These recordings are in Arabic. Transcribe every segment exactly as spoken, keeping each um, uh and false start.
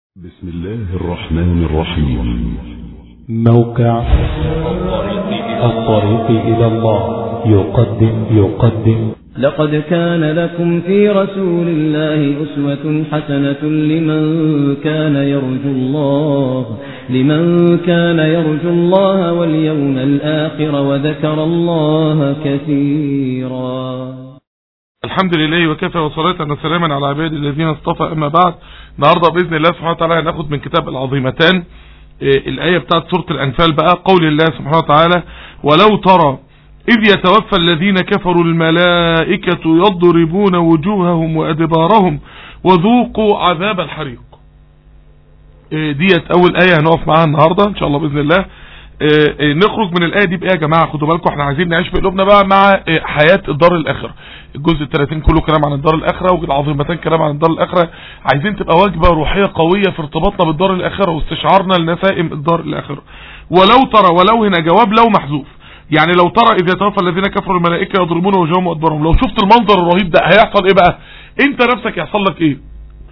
بسم الله الرحمن الرحيم. موقع الطريق إلى الله يقدم يقدم لقد كان لكم في رسول الله أسوة حسنة لمن كان يرجو الله لمن كان يرجو الله واليوم الآخر وذكر الله كثيرا. الحمد لله وكفى وصلاة وسلاما على عباد الذين اصطفى. أما بعد، النهارده بإذن الله سبحانه وتعالى هناخد من كتاب العظيمتان الآية بتاعت سورة الأنفال بقى، قول الله سبحانه وتعالى: ولو ترى إذ يتوفى الذين كفروا الملائكة يضربون وجوههم وأدبارهم وذوقوا عذاب الحريق. ديت أول آية هنقف معاها النهارده إن شاء الله بإذن الله. نخرج من الآية دي بإيه يا جماعة؟ خدوا بالكم، احنا عايزين نعيش بقلوبنا بقى مع حياة الدار الآخرة. الجزء الثلاثين كله كلام عن الدار الآخرة، والعظيمتان كلام عن الدار الآخرة. عايزين تبقى وجبة روحية قوية في ارتباطنا بالدار الآخرة واستشعارنا لنسائم الدار الآخرة. ولو ترى، ولو هنا جواب لو محذوف، يعني لو ترى إذ يتوفى الذين كفروا الملائكة يضربون وجوههم وأدبارهم. لو شفت المنظر الرهيب ده هيحصل إيه بقى؟ أنت نفسك يحصل لك إيه؟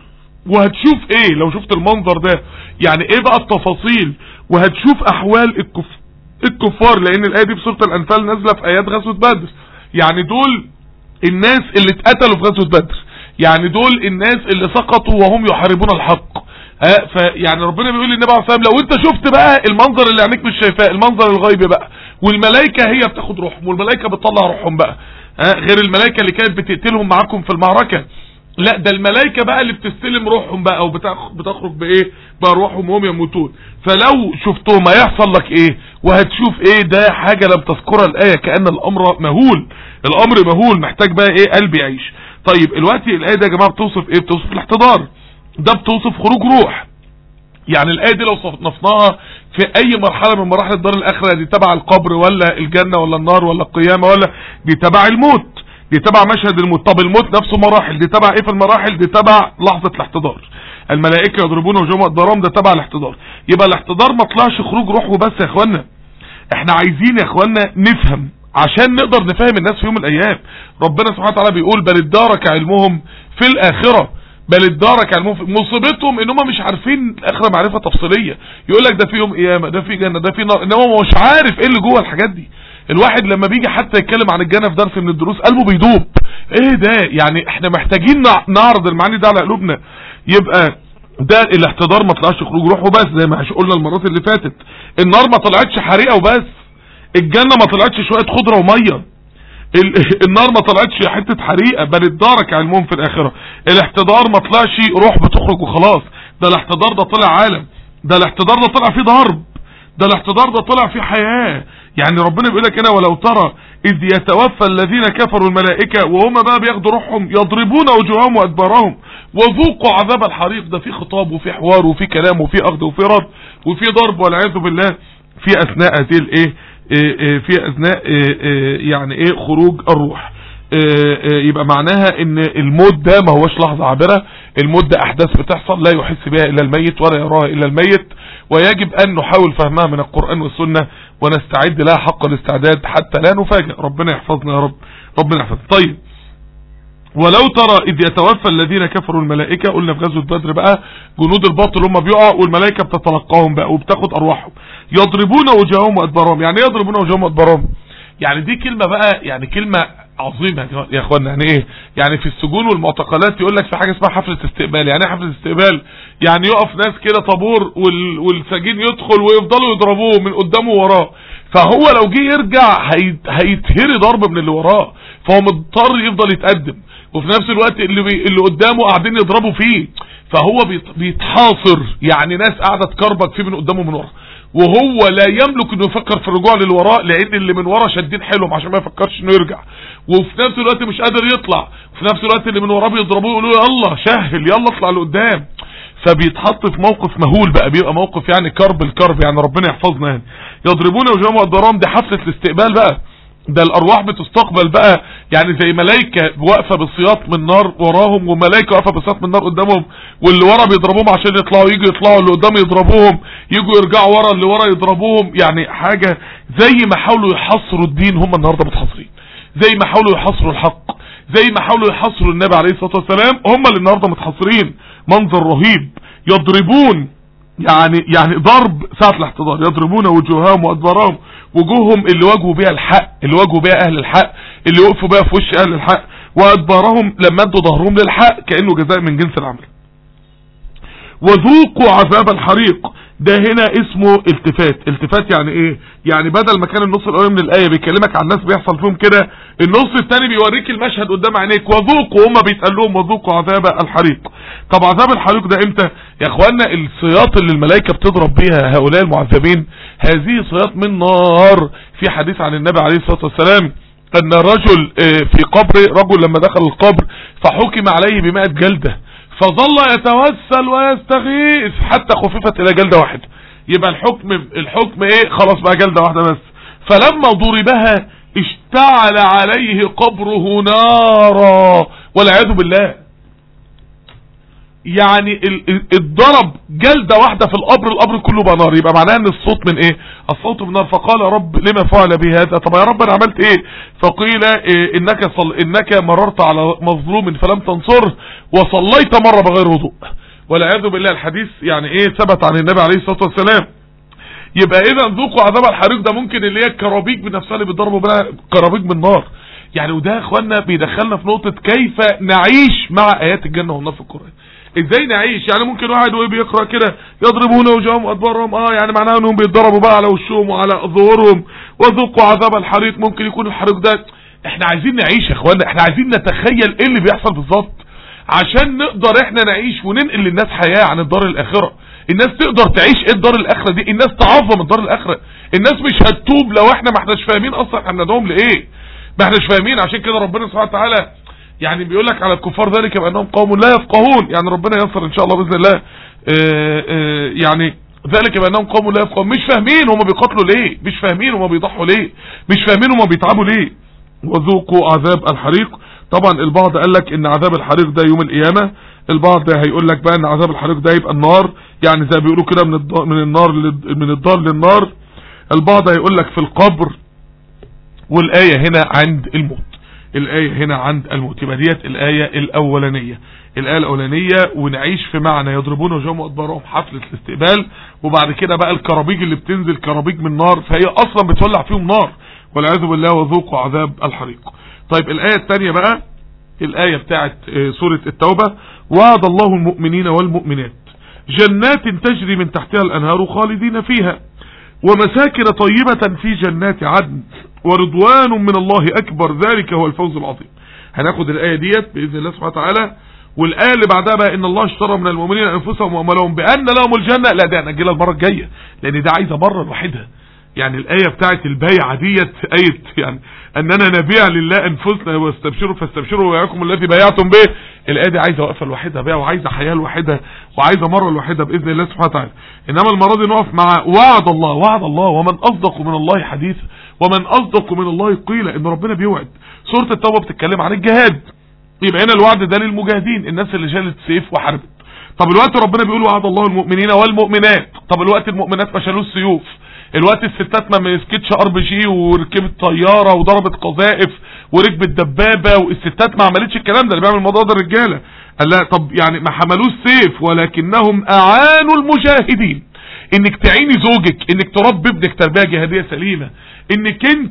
وهتشوف إيه لو شفت المنظر ده؟ يعني إيه بقى التفاصيل؟ وهتشوف أحوال الكف... الكفار، لأن الآية دي في سورة الأنفال نازلة في آيات غزوة بدر. يعني دول الناس اللي اتقتلوا في غزوة بدر، يعني دول الناس اللي سقطوا وهم يحاربون الحق. ها فيعني ربنا بيقول للنبي عليه الصلاة والسلام: لو انت شفت بقى المنظر اللي عينيك مش شايفاه، المنظر الغيبي بقى، والملائكة هي بتاخد روحهم، والملائكة بتطلع روحهم بقى، ها غير الملائكة اللي كانت بتقتلهم معاكم في المعركة، لا ده الملائكة بقى اللي بتستلم روحهم بقى وبتخرج بايه بأرواحهم وهم يموتون. فلو شفتهم هيحصل لك ايه وهتشوف ايه؟ ده حاجة لم تذكرها الآية، كأن الامر مهول، الامر مهول محتاج بقى ايه قلب يعيش. طيب الوقت الآية ده يا جماعة بتوصف ايه؟ بتوصف الاحتضار، ده بتوصف خروج روح. يعني الآية دي لو صنفناها في اي مرحلة من مراحل الدار الاخرة، دي تبع القبر ولا الجنة ولا النار ولا القيامة، ولا دي تبع الموت، دي تبع مشهد الموت. طب الموت نفسه مراحل، دي تبع ايه في المراحل؟ دي تبع لحظة الاحتضار. الملائكة يضربون وجوههم وأدبارهم، ده تبع الاحتضار. يبقى الاحتضار ما طلعش خروج روح وبس يا اخوانا، احنا عايزين يا اخوانا نفهم عشان نقدر نفهم الناس في يوم من الايام. ربنا سبحانه وتعالى بيقول: بل ادارك علمهم في الاخرة، بل ادارك علمهم في... مصيبتهم ان هم مش عارفين الاخرة معرفة تفصيلية. يقول لك ده في يوم قيامة، ده في جنة، ده في نار، انما هو مش عارف ايه اللي جوه الحاجات دي. الواحد لما بيجي حتى يتكلم عن الجنة في درس من الدروس قلبه بيدوب. ايه ده؟ يعني احنا محتاجين نعرض المعاني ده على قلوبنا. يبقى ده الاحتضار ما طلعش خروج روح وبس زي ما قلنا المرات اللي فاتت. النار ما طلعتش حريقة وبس، الجنة ما طلعتش شوية خضرة ومية، النار ما طلعتش حتة حريقة. بل ادارك علمهم في الاخرة. الاحتضار ما طلعش روح بتخرج وخلاص، ده الاحتضار ده طلع عالم، ده الاحتضار ده طلع فيه ضرب، ده الاحتضار ده طلع فيه حياة. يعني ربنا بيقول لك هنا: ولو ترى إذ يتوفى الذين كفروا الملائكة وهم بقى بياخدوا روحهم يضربون وجوههم وأدبارهم وذوقوا عذاب الحريق. ده في خطاب وفي حوار وفي كلام وفي أخذ وفي رد وفي ضرب والعياذ بالله في أثناء هذه الإيه في أثناء يعني إيه خروج الروح. يبقى معناها ان الموت ده ما هوش لحظة عابرة، الموت ده احداث بتحصل لا يحس بها الا الميت ولا يراها الا الميت، ويجب ان نحاول فهمها من القرآن والسنة ونستعد لها حق الاستعداد حتى لا نفاجئ. ربنا يحفظنا يا رب، ربنا يحفظنا. طيب ولو ترى اذ يتوفى الذين كفروا الملائكة، قلنا في غزوة بدر بقى جنود الباطل هم بيقعوا والملائكة بتتلقاهم بقى وبتاخد ارواحهم. يضربون وجوههم وادبارهم، يعني ايه يضربون وجوههم وادبارهم؟ يعني دي كلمة بقى، يعني كلمة عظيمة يا اخوانا. يعني ايه؟ يعني في السجون والمعتقلات يقول لك في حاجة اسمها حفلة استقبال. يعني ايه حفلة استقبال؟ يعني يقف ناس كده طابور وال... والسجين يدخل ويفضلوا يضربوه من قدامه وراه، فهو لو جه يرجع هيت... هيتهري ضرب من اللي وراه، فهو مضطر يفضل يتقدم، وفي نفس الوقت اللي بي... اللي قدامه قاعدين يضربوا فيه، فهو بيت... بيتحاصر. يعني ناس قاعدة تكربك فيه من قدامه ومن وراه، وهو لا يملك انه يفكر في الرجوع للوراء، لان اللي من ورا شادين حيلهم عشان ما يفكرش انه يرجع، وفي نفس الوقت مش قادر يطلع، وفي نفس الوقت اللي من وراه بيضربوه يقولوا له يلا شهل يلا اطلع لقدام. فبيتحط في موقف مهول بقى، بيبقى موقف يعني كرب الكرب. يعني ربنا يحفظنا. يعني يضربون وجوههم وادبارهم، دي حفلة الاستقبال بقى، ده الارواح بتستقبل بقى، يعني زي ملائكة واقفة بالسياط من نار وراهم وملائكة واقفة بالسياط من نار قدامهم، واللي ورا بيضربوهم عشان يطلعوا، يجوا يطلعوا اللي قدام يضربوهم، يجوا يرجعوا ورا اللي ورا يضربوهم. يعني حاجة زي ما حاولوا يحصروا الدين هم النهاردة متحصرين، زي ما حاولوا يحصروا الحق، زي ما حاولوا يحصروا النبي عليه الصلاة والسلام هم اللي النهاردة متحصرين. منظر رهيب. يضربون يعني يعني ضرب ساعة الاحتضار، يضربون وجوههم وادبارهم، وجوههم اللي واجهوا بها الحق، اللي واجهوا بها اهل الحق، اللي وقفوا بها في وش اهل الحق، وادبارهم لما ادوا ظهرهم للحق كأنه جزاء من جنس العمل. وذوقوا عذاب الحريق، ده هنا اسمه التفات. التفات يعني ايه؟ يعني بدل ما كان النص الاولاني من الايه بيكلمك عن الناس بيحصل فيهم كده، النص الثاني بيوريك المشهد قدام عينيك، وذوقوا، هما بيتقال لهم وذوقوا عذاب الحريق. طب عذاب الحريق ده امتى يا اخوانا؟ الصياط اللي الملائكه بتضرب بيها هؤلاء المعذبين، هذه صياط من نار. في حديث عن النبي عليه الصلاه والسلام ان رجل في قبر، رجل لما دخل القبر فحكم عليه بمائة جلده، فظل يتوسل ويستغيث حتى خففت الى جلدة واحدة. يبقى الحكم الحكم ايه؟ خلاص بقى جلدة واحدة بس. فلما ضربها اشتعل عليه قبره نارا والعياذ بالله. يعني الضرب جلدة واحدة في القبر، القبر كله بقى نار. يبقى معناها ان الصوت من ايه؟ الصوت من نار. فقال رب لما فعل به هذا؟ طب يا رب انا عملت ايه؟ فقيل إيه؟ انك صل... انك مررت على مظلوم فلم تنصره، وصليت مرة بغير وضوء والعياذ بالله. الحديث يعني ايه؟ ثبت عن النبي عليه الصلاة والسلام. يبقى اذا ذوقوا عذاب الحريق ده ممكن اللي هي الكرابيج بنفسها اللي بيضربوا بها كرابيج من نار. يعني وده يا اخوانا بيدخلنا في نقطة كيف نعيش مع ايات الجنة والنار في القرآن. ازاي نعيش؟ يعني ممكن واحد وهو بيقرأ كده يضربون وجوههم وادبارهم، اه يعني معناها انهم بيتضربوا بقى على وشهم وعلى ظهورهم، وذوقوا عذاب الحريق. ممكن يكون الحريق ده، احنا عايزين نعيش يا اخوانا، احنا عايزين نتخيل ايه اللي بيحصل بالظبط عشان نقدر احنا نعيش وننقل للناس حياة عن الدار الاخرة. الناس تقدر تعيش ايه الدار الاخرة دي، الناس تعظم الدار الاخرة. الناس مش هتتوب لو احنا ما احناش فاهمين اصلا احنا ندعوهم لايه، ما احناش فاهمين. عشان كده ربنا سبحانه وتعالى يعني بيقول لك على الكفار ذلك بأنهم قوم لا يفقهون. يعني ربنا ييسر ان شاء الله باذن الله. اه اه يعني ذلك بأنهم قوم لا يفقهون، مش فاهمين هم بيقاتلوا ليه، مش فاهمين هم بيضحوا ليه، مش فاهمين هم بيتعبوا ليه. وذوقوا عذاب الحريق. طبعا البعض قال لك ان عذاب الحريق ده يوم القيامه، البعض هيقول لك بقى ان عذاب الحريق ده يبقى النار، يعني زي بيقولوا كده من من النار من الدار للنار. البعض هيقول لك في القبر، والايه هنا عند الموت. الآية هنا عند الموت. يبقى ديت الآية الأولانية، الآية الأولانية ونعيش في معنى يضربون وجوههم وأدبارهم حفلة الاستقبال. وبعد كده بقى الكرابيج اللي بتنزل كرابيج من نار، فهي أصلا بتولع فيهم نار والعياذ بالله. وذوقوا عذاب الحريق. طيب الآية الثانية بقى الآية بتاعت سورة التوبة. وعد الله المؤمنين والمؤمنات جنات تجري من تحتها الأنهار خالدين فيها، ومساكن طيبة في جنات عدن، ورضوان من الله أكبر، ذلك هو الفوز العظيم. هناخد الآية ديت بإذن الله سبحانه وتعالى. والآية اللي بعدها بقى إن الله اشترى من المؤمنين أنفسهم وأموالهم بأن لهم الجنة. لا ده هنأجلها المرة الجاية لأن ده عايزة مرة لوحدها. يعني الآية بتاعت البيعة ديت آية يعني أننا نبيع لله أنفسنا واستبشروا فاستبشروا وياكم الذي بايعتم به. الآية دي عايزة وقفة لوحدها بقى، وعايزة حياة لوحدها، وعايزة مرة لوحدها بإذن الله سبحانه وتعالى. إنما المرة دي نقف مع وعد الله. وعد الله ومن أصدق من الله حديثا ومن أصدق من الله قيلا. إن ربنا بيوعد. سورة التوبة بتتكلم عن الجهاد، يبقى هنا الوعد ده للمجاهدين، الناس اللي شالت سيف وحربت. طب الوقت ربنا بيقول وعد الله المؤمنين والمؤمنات. طب الوقت المؤمنات ما شالوش سيوف، الوقت الستات ما مسكتش ار بي جي وركبت طياره وضربت قذائف وركبت دبابه، والستات ما عملتش الكلام ده، اللي بيعمل الموضوع ده الرجاله. قال لا طب يعني ما حملوش سيف ولكنهم اعانوا المجاهدين. انك تعيني زوجك، انك تربي ابنك تربيه جهاديه سليمه، انك انت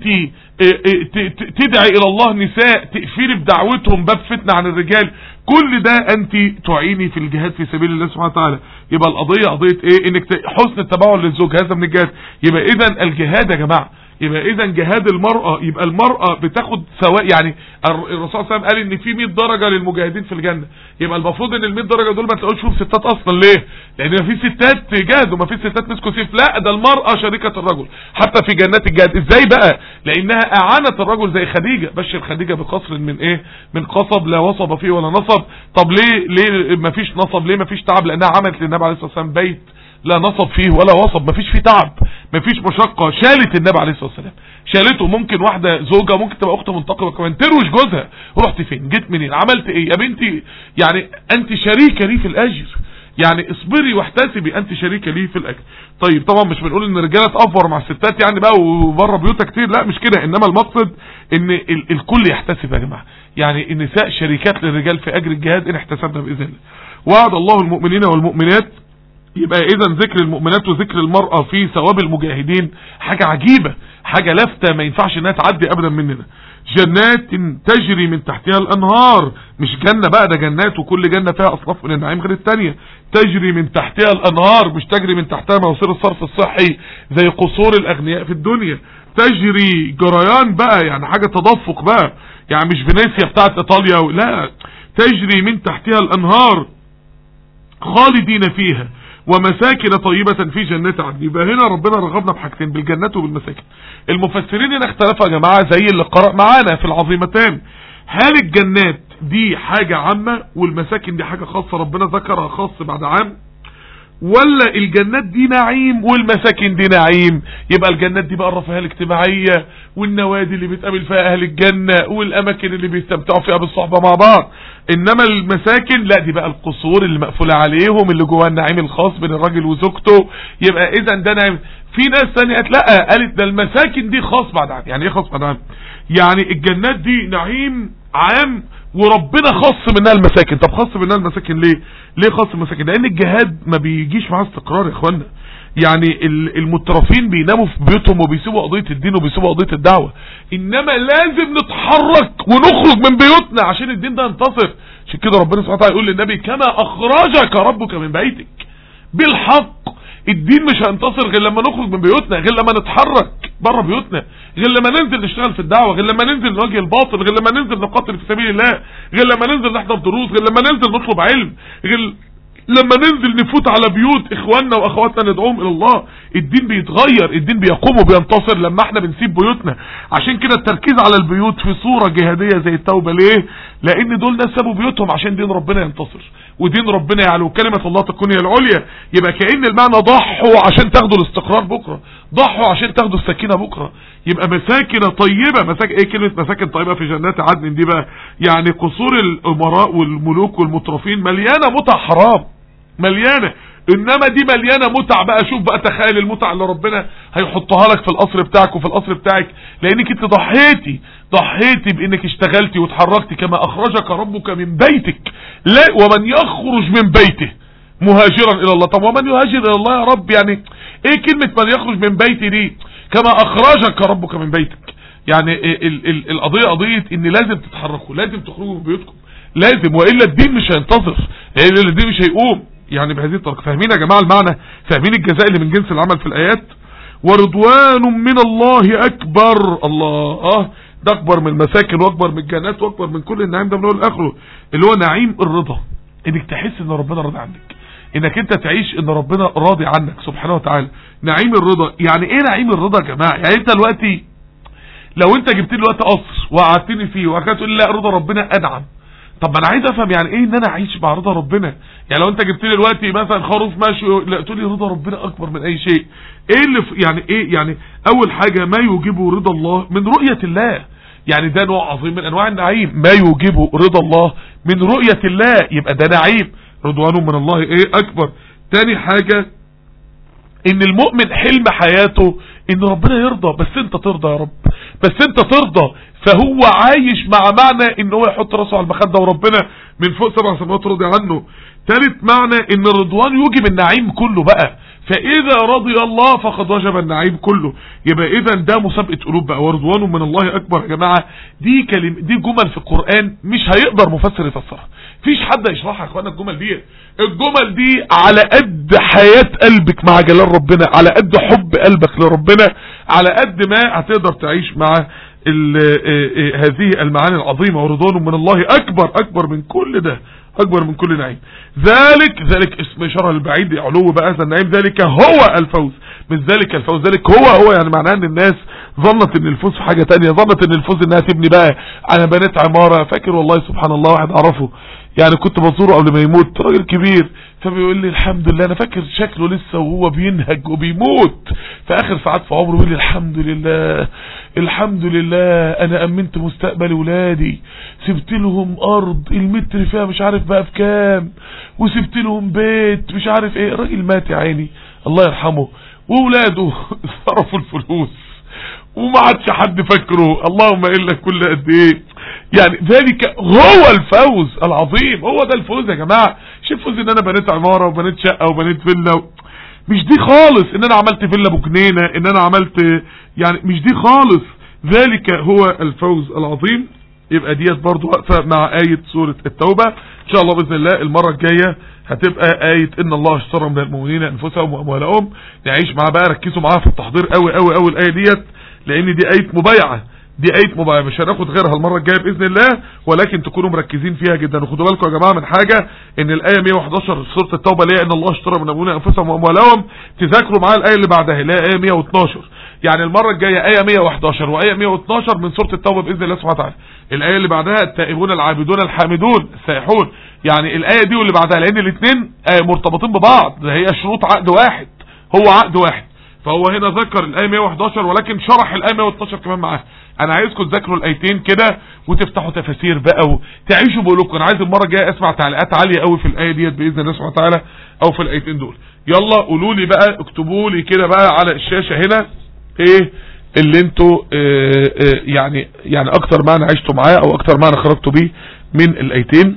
تدعي الى الله نساء تقفلي بدعوتهم باب فتنه عن الرجال، كل ده انت تعيني في الجهاد في سبيل الله سبحانه وتعالى. يبقى القضيه قضيه ايه؟ انك حسن التباعد للزوج، هذا من الجهاد. يبقى اذا الجهاد يا جماعه، يبقى اذا جهاد المرأة، يبقى المرأة بتاخد سواء. يعني الرسول صلى الله عليه وسلم قال ان في مية درجة للمجاهدين في الجنة. يبقى المفروض ان ال مية درجة دول ما تلاقوش فيهم ستات اصلا. ليه؟ لان ما في ستات جاهدوا، ما في ستات مسكوا سيف. لا ده المرأة شريكة الرجل حتى في جنات الجهاد. ازاي بقى؟ لانها اعانت الرجل زي خديجة. بشر خديجة بقصر من ايه؟ من قصب لا وصب فيه ولا نصب. طب ليه ليه ما فيش نصب؟ ليه ما فيش تعب؟ لانها عملت للنبي عليه الصلاة والسلام بيت لا نصب فيه ولا وصب، مفيش فيه تعب، مفيش مشقة. شالت النبي عليه الصلاة والسلام، شالته. ممكن واحدة زوجة ممكن تبقى اخت منتقبة كمان تروش جوزها، رحت فين؟ جيت منين؟ عملت ايه يا بنتي؟ يعني انت شريكة لي في الاجر، يعني اصبري واحتسبي انت شريكه ليه في الاجر. طيب طبعا مش بنقول ان الرجاله تأفور مع الستات يعني بقى وبره بيوتها كتير، لا مش كده، انما المقصد ان ال الكل يحتسب يا جماعه. يعني النساء شريكات للرجال في اجر الجهاد ان احتسبنا باذن الله. وعد الله المؤمنين والمؤمنات، يبقى اذا ذكر المؤمنات وذكر المرأة في ثواب المجاهدين حاجة عجيبة، حاجة لافتة ما ينفعش انها تعدي ابدا مننا. جنات تجري من تحتها الانهار، مش جنة بقى، ده جنات وكل جنة فيها اصناف من النعيم غير الثانيه. تجري من تحتها الانهار، مش تجري من تحتها مواسير الصرف الصحي زي قصور الاغنياء في الدنيا. تجري جريان بقى، يعني حاجة تدفق بقى، يعني مش فينيسيا بتاعت ايطاليا، لا، تجري من تحتها الانهار خالدين فيها ومساكن طيبة في جنات عدن. يبقى هنا ربنا رغبنا بحاجتين، بالجنات وبالمساكن. المفسرين هنا اختلفوا يا جماعة زي اللي قرأ معانا في العظيمتان، هل الجنات دي حاجة عامة والمساكن دي حاجة خاصة ربنا ذكرها خاص بعد عام، ولا الجنات دي نعيم والمساكن دي نعيم؟ يبقى الجنات دي بقى الرفاهية الاجتماعية والنوادي اللي بيتقابل فيها اهل الجنة والاماكن اللي بيستمتعوا فيها بالصحبة مع بعض، انما المساكن لا، دي بقى القصور اللي مقفولة عليهم اللي جواها النعيم الخاص بين الراجل وزوجته. يبقى اذا ده نعيم. في ناس ثانيه لا، قالت ده المساكن دي خاص بعد عام. يعني ايه خاص بعد عام؟ يعني الجنات دي نعيم عام وربنا خاص منها المساكن. طب خاص منها المساكن ليه؟ ليه خاص المساكن؟ لان الجهاد ما بيجيش معاه استقرار يا اخوانا. يعني المترفين بيناموا في بيوتهم وبيسيبوا قضية الدين وبيسيبوا قضية الدعوة، انما لازم نتحرك ونخرج من بيوتنا عشان الدين ده ينتصر. عشان كده ربنا سبحانه وتعالى يقول للنبي كما اخرجك ربك من بيتك بالحق. الدين مش هينتصر غير لما نخرج من بيوتنا، غير لما نتحرك بره بيوتنا، غير لما ننزل نشتغل في الدعوة، غير لما ننزل نواجه الباطل، غير لما ننزل نقاتل في سبيل الله، غير لما ننزل نحضر دروس، غير لما ننزل نطلب علم، غير لما ننزل نفوت على بيوت اخواننا واخواتنا ندعوهم الى الله. الدين بيتغير، الدين بيقوم وبينتصر لما احنا بنسيب بيوتنا. عشان كده التركيز على البيوت في صورة جهادية زي التوبة. ليه؟ لان دول ناس سابوا بيوتهم عشان دين ربنا ينتصر ودين ربنا يعلو كلمة الله تكون هي العليا. يبقى كأن المعنى ضحوا عشان تاخدوا الاستقرار بكرة، ضحوا عشان تاخدوا السكينة بكرة. يبقى مساكن طيبة. مساكن ايه كلمة مساكن طيبة في جنات عدن دي بقى؟ يعني قصور الامراء والملوك والمترفين مليانة متع حرام، مليانة، انما دي مليانة متع بقى. شوف بقى، تخيل المتع اللي ربنا هيحطها لك في القصر بتاعك وفي القصر بتاعك، لانك انت ضحيتي ضحيتي بانك اشتغلتي وتحركتي. كما اخرجك ربك من بيتك، لا ومن يخرج من بيته مهاجرا الى الله. طب ومن يهاجر الى الله يا رب؟ يعني ايه كلمة من يخرج من بيتي دي؟ كما اخرجك ربك من بيتك. يعني ال ال القضية قضية ان لازم تتحركوا، لازم تخرجوا من بيوتكم، لازم، وإلا الدين مش هينتصر، إلا الدين مش هيقوم. يعني بهذه الطريقة. فاهمين يا جماعة المعنى؟ فاهمين الجزاء اللي من جنس العمل في الآيات؟ ورضوان من الله أكبر. الله اه ده أكبر من المساكن وأكبر من الجنات وأكبر من كل النعيم ده من أول لآخره، اللي هو نعيم الرضا. إنك تحس إن ربنا راضي عنك، إنك أنت تعيش إن ربنا راضي عنك سبحانه وتعالى. نعيم الرضا. يعني إيه نعيم الرضا يا جماعة؟ يعني أنت دلوقتي لو أنت جبت لي دلوقتي قصر وقعدتني فيه وبعد كده تقول لي لا رضا ربنا أنعم، طب ما انا عايز افهم يعني ايه ان انا اعيش مع رضا ربنا. يعني لو انت جبت لي دلوقتي مثلا خروف ماشي لا تقول لي رضا ربنا اكبر من اي شيء. ايه اللي يعني ايه؟ يعني اول حاجة ما يوجبه رضا الله من رؤية الله. يعني ده نوع عظيم من انواع النعيم، ما يوجبه رضا الله من رؤية الله، يبقى ده نعيم. رضوان من الله ايه اكبر. تاني حاجة ان المؤمن حلم حياته ان ربنا يرضى، بس انت ترضى يا رب، بس انت ترضى. فهو عايش مع معنى ان هو يحط راسه على المخدة وربنا من فوق سبع سماوات راضي عنه. ثالث معنى ان الرضوان يوجب النعيم كله بقى، فاذا رضي الله فقد وجب النعيم كله. يبقى اذا ده مسابقة قلوب بقى. ورضوان من الله اكبر يا جماعة، دي كلمة دي جمل في القرآن مش هيقدر مفسر يفسرها، فيش حد يشرحها يا اخوانا. الجمل دي الجمل دي على قد حياة قلبك مع جلال ربنا، على قد حب قلبك لربنا، على قد ما هتقدر تعيش مع هذه المعاني العظيمة. ورضوان من الله أكبر، أكبر من كل ده، أكبر من كل نعيم. ذلك ذلك اسم إشارة البعيد علو بقى هذا النعيم. ذلك هو الفوز، مش ذلك الفوز، ذلك هو هو. يعني معناه ان الناس ظنت ان الفوز في حاجة تانية، ظنت ان الفوز انها تبني بقى على بنات عمارة. فاكر والله سبحان الله واحد اعرفه، يعني كنت بزوره قبل ما يموت، راجل كبير، فبيقول لي الحمد لله، انا فاكر شكله لسه وهو بينهج وبيموت في اخر ساعات في عمره، بيقول لي الحمد لله الحمد لله انا امنت مستقبل ولادي، سبت لهم ارض المتر فيها مش عارف بقى بكام، وسبت لهم بيت مش عارف ايه. الراجل مات يا عيني الله يرحمه، وولاده صرفوا الفلوس وما عادش حد فاكره، اللهم الا كل قد ايه. يعني ذلك هو الفوز العظيم، هو ده الفوز يا جماعه. شوف فوز ان انا بنيت عماره وبنيت شقه وبنيت فيلا و... مش دي خالص ان انا عملت فيلا بجنينه، ان انا عملت يعني مش دي خالص. ذلك هو الفوز العظيم. يبقى ديت برضو واقفه مع آية سورة التوبة. ان شاء الله باذن الله المره الجايه هتبقى آية ان الله اشترى من المؤمنين انفسهم واموالهم. نعيش معاها بقى، ركزوا معاها في التحضير قوي قوي قوي الايه ديت، لان دي آية مبايعه، دي آية مبايعه مش هناخد غيرها المره الجايه باذن الله، ولكن تكونوا مركزين فيها جدا. وخدوا بالكم يا جماعه من حاجه، ان الايه مية وحداشر في سوره التوبه اللي هي ان الله اشترى من المؤمنين انفسهم واموالهم، تذاكروا معاها الايه اللي بعدها اللي هي ايه مية واتناشر. يعني المره الجايه ايه مية وحداشر وايه مية واتناشر من سوره التوبه باذن الله سبحانه وتعالى. الايه اللي بعدها التائبون العابدون الحامدون السائحون، يعني الايه دي واللي بعدها، لان الاثنين مرتبطين ببعض، هي شروط عقد واحد، هو عقد واحد. فهو هنا ذكر الايه مية وحداشر ولكن شرح الايه مية واتناشر كمان معاها. انا عايزكم تذاكروا الايتين كده وتفتحوا تفاسير بقى وتعيشوا بقولكم. انا عايز المره الجايه اسمع تعليقات عاليه قوي في الايه ديت باذن الله سبحانه وتعالى، او في الايتين دول. يلا قولوا لي بقى، اكتبوا لي كده بقى على الشاشه هنا ايه اللي انتوا اه اه يعني يعني اكتر معنى عشتوا معاه او اكتر معنى خرجتوا بيه من الايتين.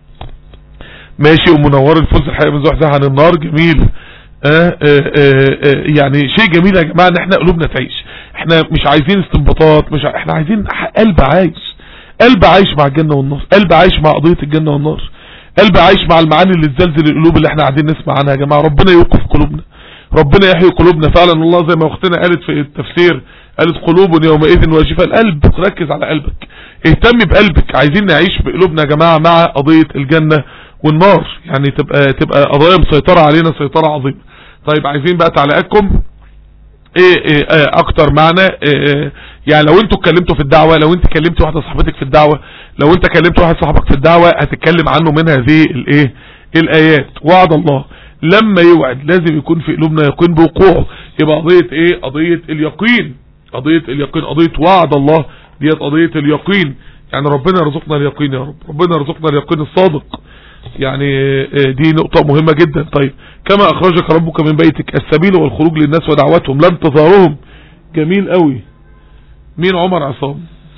ماشي. ومنور الفوز الحقيقه من زحزح عن النار، جميل. اه اه اه يعني شيء جميل يا جماعه ان احنا قلوبنا تعيش. احنا مش عايزين استنباطات، مش ع... احنا عايزين قلب عايش، قلب عايش مع الجنه والنار، قلب عايش مع قضيه الجنه والنار، قلب عايش مع المعاني اللي تزلزل القلوب اللي احنا قاعدين نسمع عنها. يا جماعه ربنا يوقف قلوبنا، ربنا يحيي قلوبنا فعلا والله، زي ما اختنا قالت في التفسير، قالت قلوب يومئذ واجفه. القلب، ركز على قلبك، اهتم بقلبك. عايزين نعيش بقلوبنا يا جماعه مع قضيه الجنه والنار، يعني تبقى تبقى قضايا مسيطره علينا سيطره عظيمه. طيب عايزين بقى تعليقاتكم ايه, إيه, ايه اكتر معنى إيه. يعني لو انتوا اتكلمتوا في الدعوة، لو انت كلمت واحدة صاحبتك في الدعوة، لو انت كلمت واحد صاحبك في الدعوة، هتتكلم عنه من هذه الايه الايات. وعد الله لما يوعد لازم يكون في قلوبنا يقين بوقوعه. يبقى قضية ايه؟ قضية اليقين، قضية اليقين، قضية وعد الله ديت قضية اليقين. يعني ربنا يرزقنا اليقين يا رب، ربنا يرزقنا اليقين الصادق. يعني دي نقطة مهمة جدا. طيب كما اخرجك ربك من بيتك السبيل والخروج للناس ودعوتهم لا انتظارهم. جميل قوي. مين؟ عمر عصام.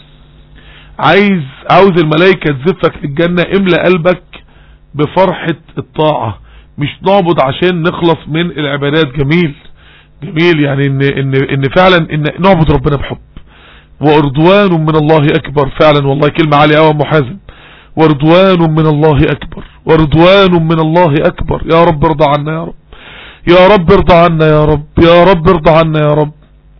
عايز عاوز الملائكة تزفك للجنة. املأ قلبك بفرحة الطاعة، مش نعبد عشان نخلص من العبادات. جميل جميل. يعني ان ان ان فعلا ان نعبد ربنا بحب. ورضوان من الله اكبر. فعلا والله كلمة عالية قوي يا ام حازم. ورضوان من الله اكبر، ورضوان من الله اكبر. يا رب ارضى عنا يا رب، يا رب ارضى عنا يا رب، يا رب ارضى عنا يا رب.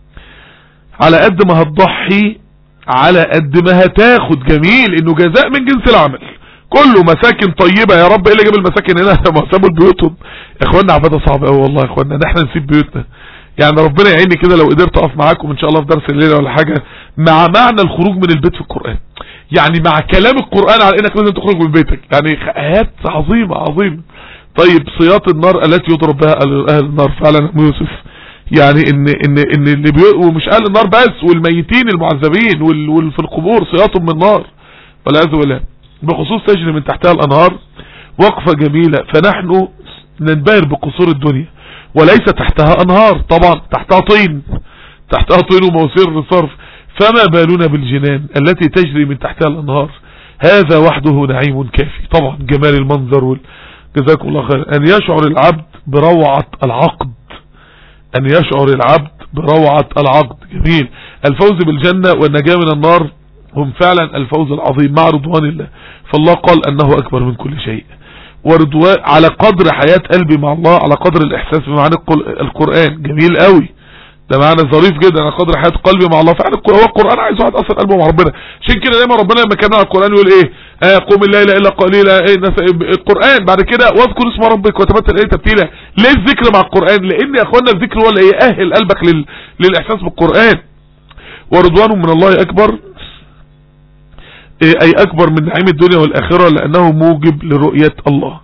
على قد ما هتضحي على قد ما هتاخد. جميل. انه جزاء من جنس العمل. كله مساكن طيبة. يا رب ايه اللي جاب المساكن هنا؟ ما سابوا بيوتهم. يا اخوانا عبادة صعبة قوي والله يا اخوانا ان احنا نسيب بيوتنا. يعني ربنا يعيني كده لو قدرت اقف معاكم ان شاء الله في درس الليلة ولا حاجة مع معنى الخروج من البيت في القرآن، يعني مع كلام القرآن على انك لازم تخرج من بيتك. يعني ايات عظيمة عظيمة. طيب صياط النار التي يضرب بها اهل النار. فعلا ابو يوسف يعني ان ان ان اللي بي... ومش اهل النار بس، والميتين المعذبين وال... وال... في القبور صياط من نار والعياذ بالله. بخصوص تجري من تحتها الانهار، وقفة جميلة. فنحن ننبهر بقصور الدنيا وليس تحتها انهار. طبعا تحتها طين، تحتها طين ومواسير للصرف. فما بالنا بالجنان التي تجري من تحتها الانهار. هذا وحده نعيم كافي. طبعا جمال المنظر وال... جزاكم الله خير. ان يشعر العبد بروعة العقد، ان يشعر العبد بروعة العقد. جميل. الفوز بالجنة والنجاة من النار هم فعلا الفوز العظيم مع رضوان الله. فالله قال انه اكبر من كل شيء. ورضوان على قدر حياة قلبي مع الله، على قدر الاحساس بمعنى القرآن. جميل قوي. ده معنى ظريف جدا. على قدر حياة قلبي مع الله. فعلا هو القرآن عايز واحد اصلا قلبه مع ربنا. عشان كده دايما ربنا لما كان على القرآن يقول ايه؟ آه قوم الليل الا قليلا. ايه القرآن بعد كده واذكر اسم ربك وتبتل ايه تبتيلا. ليه الذكر مع القرآن؟ لان يا اخوانا الذكر هو اللي يأهل قلبك لل... للاحساس بالقرآن. ورضوان من الله اكبر، اي اكبر من نعيم الدنيا والاخرة، لانه موجب لرؤية الله.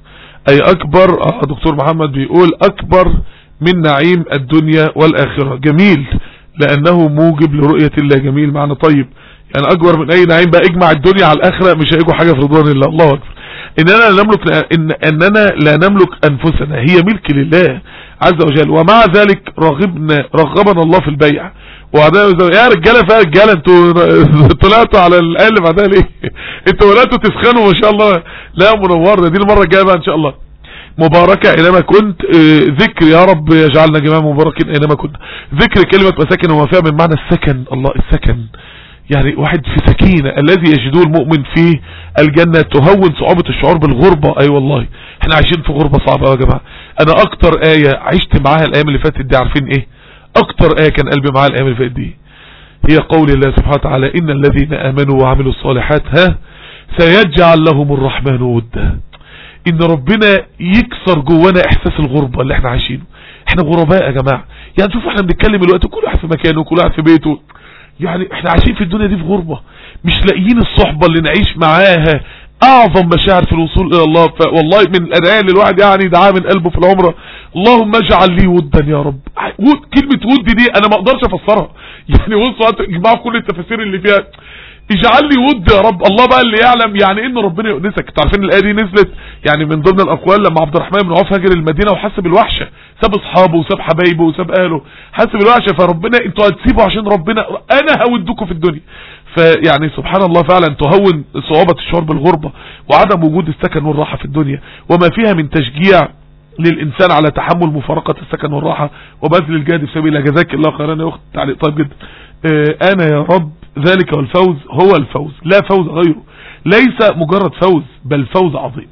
اي اكبر. اه دكتور محمد بيقول اكبر من نعيم الدنيا والاخرة. جميل، لانه موجب لرؤية الله. جميل معنى طيب، يعني اكبر من اي نعيم بقى. اجمع الدنيا على الاخرة مش هيجوا حاجة في رضوان الله. الله اكبر. اننا لا نملك إن اننا لا نملك انفسنا، هي ملك لله عز وجل، ومع ذلك رغبنا رغبنا الله في البيع. يا رجاله فيها رجاله، انتوا طلعتوا على الاقل اللي بعدها ليه؟ انتوا بداتوا تسخنوا ما شاء الله. لا منور، دي المره الجايه بقى ان شاء الله. مباركة اينما كنت، ذكر يا رب يجعلنا جميعا مباركين اينما كنت. ذكر كلمة مساكن وما فيها من معنى السكن. الله السكن يعني واحد في سكينة، الذي يجدوه المؤمن في الجنة تهون صعوبة الشعور بالغربة. اي أيوة والله احنا عايشين في غربة صعبة يا جماعة. انا اكتر آية عشت معاها الايام اللي فاتت دي، عارفين ايه اكتر آية كان قلبي معاها الايام اللي فاتت دي؟ هي قول الله سبحانه وتعالى ان الذين امنوا وعملوا الصالحات ها سيجعل لهم الرحمن ودا. ان ربنا يكسر جوانا احساس الغربة اللي احنا عايشينه. احنا غرباء يا جماعة. يعني شوف احنا بنتكلم الوقت كل واحد في مكانه وكل واحد في بيته، يعني احنا عايشين في الدنيا دي في غربة، مش لاقيين الصحبة اللي نعيش معاها اعظم مشاعر في الوصول الى الله. والله من الادعية اللي الواحد يعني دعاه من قلبه في العمرة، اللهم اجعل لي ودا يا رب. كلمة ود دي انا ما اقدرش افسرها، يعني بصوا اجمعوا كل التفاسير اللي فيها، اجعل لي ود يا رب. الله بقى اللي يعلم يعني ان ربنا يؤنسك. انتوا عارفين الايه دي نزلت يعني من ضمن الاقوال لما عبد الرحمن بن عوف هاجر المدينه وحس بالوحشه، ساب اصحابه وساب حبايبه وساب اهله، حس بالوحشه، فربنا انتوا هتسيبوا عشان ربنا انا هودكم في الدنيا. فيعني سبحان الله فعلا تهون صعوبه الشعور بالغربه وعدم وجود السكن والراحه في الدنيا، وما فيها من تشجيع للإنسان على تحمل مفارقة السكن والراحة وبذل الجهد في سبيل الله. جزاك الله خيرا يا أخت. تعليق طيب جدا. اه أنا يا رب ذلك والفوز هو الفوز، لا فوز غيره، ليس مجرد فوز بل فوز عظيم،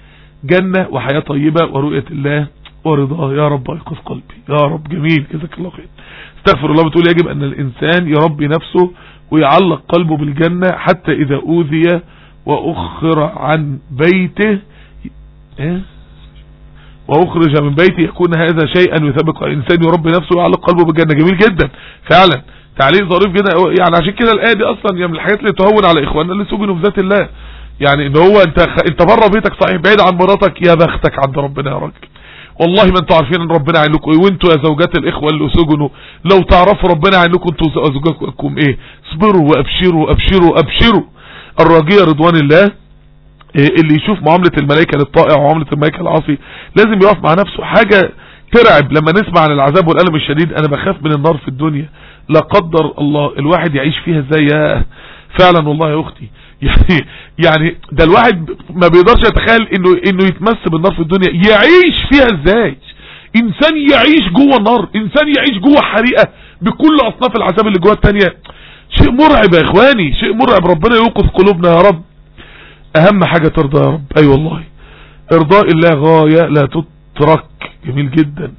جنة وحياة طيبة ورؤية الله ورضاه. يا رب ايقظ قلبي يا رب. جميل جزاك الله خير. استغفر الله. بتقول يجب أن الإنسان يربي نفسه ويعلق قلبه بالجنة حتى إذا أوذي وأخر عن بيته ايه واخرج من بيتي يكون هذا شيئا يثبت الانسان يربي نفسه ويعلق قلبه بالجنه. جميل جدا فعلا، تعليق ظريف جدا. يعني عشان كده الايه دي اصلا يعني من الحاجات اللي تهون على اخواننا اللي سجنوا في ذات الله. يعني ان هو انت انت بره بيتك صحيح بعيد عن مراتك، يا بختك عند ربنا يا راجل. والله ما انتوا عارفين ان ربنا عين لكم ايه. وانتوا يا زوجات الاخوه اللي سجنوا لو تعرفوا ربنا عين لكم انتوا وزوجاتكم ايه. اصبروا وابشروا ابشروا ابشروا. الراجيه رضوان الله اللي يشوف معاملة الملائكة للطائع ومعاملة الملائكة العاصي لازم يقف مع نفسه. حاجة ترعب لما نسمع عن العذاب والألم الشديد. انا بخاف من النار في الدنيا، لا قدر الله الواحد يعيش فيها ازاي. يا فعلا والله يا اختي، يعني يعني ده الواحد ما بيقدرش يتخيل انه انه يتمس بالنار في الدنيا. يعيش فيها ازاي؟ انسان يعيش جوه النار، انسان يعيش جوه حريقة بكل اصناف العذاب اللي جوه التانية. شيء مرعب يا اخواني، شيء مرعب. ربنا يوقظ قلوبنا يا رب. اهم حاجة ترضى يا رب. اي أيوة والله ارضاء الله غاية لا تترك. جميل جدا.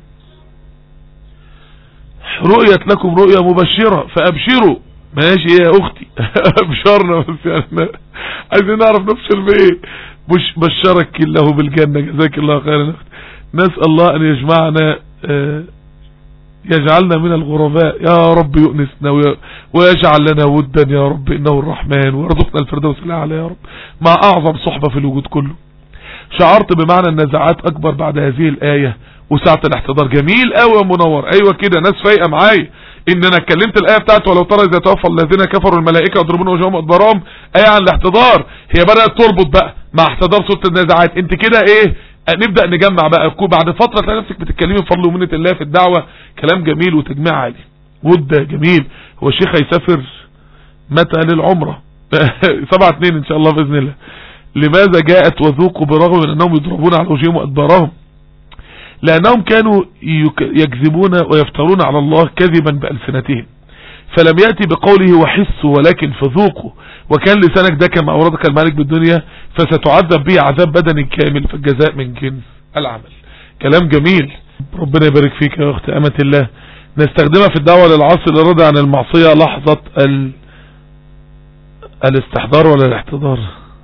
رؤية لكم رؤية مبشرة فابشروا. ماشي يا اختي ابشرنا بس يعني عايزين نعرف نبشر بايه. مش بشرك الله بالجنة. جزاك الله خيرا. نسأل الله ان يجمعنا اه يجعلنا من الغرباء يا رب، يؤنسنا ويجعل لنا ودا يا رب انه الرحمن، ويرزقنا الفردوس الاعلى يا رب مع اعظم صحبة في الوجود كله. شعرت بمعنى النزاعات اكبر بعد هذه الاية وساعة الاحتضار. جميل قوي يا منور. ايوه كده ناس فايقه معايا ان انا اتكلمت الايه بتاعت ولو ترى اذا توفى الذين كفروا الملائكه يضربون وجوههم وادبارهم، ايه عن الاحتضار. هي بدات تربط بقى مع احتضار سوره النازعات. انت كده ايه نبدأ نجمع بقى بعد فترة تلاقي نفسك بتتكلمي بفضل ومنة الله في الدعوة. كلام جميل وتجميع عالي. ود جميل. هو الشيخ هيسافر متى للعمرة؟ سبعة اتنين ان شاء الله بإذن الله. لماذا جاءت وذوقوا برغم من انهم يضربون على وجوههم وادبارهم؟ لانهم كانوا يكذبون ويفترون على الله كذبا بألسنتهم، فلم يأتي بقوله وحسوا ولكن فذوقوا. وكان لسانك ده كما أوردك المالك بالدنيا فستعذب به عذاب بدني كامل، فالجزاء من جنس العمل. كلام جميل. ربنا يبارك فيك يا أخت أمة الله. نستخدمها في الدعوة للعصر الرضا عن المعصية لحظة ال... الاستحضار ولا الاحتضار.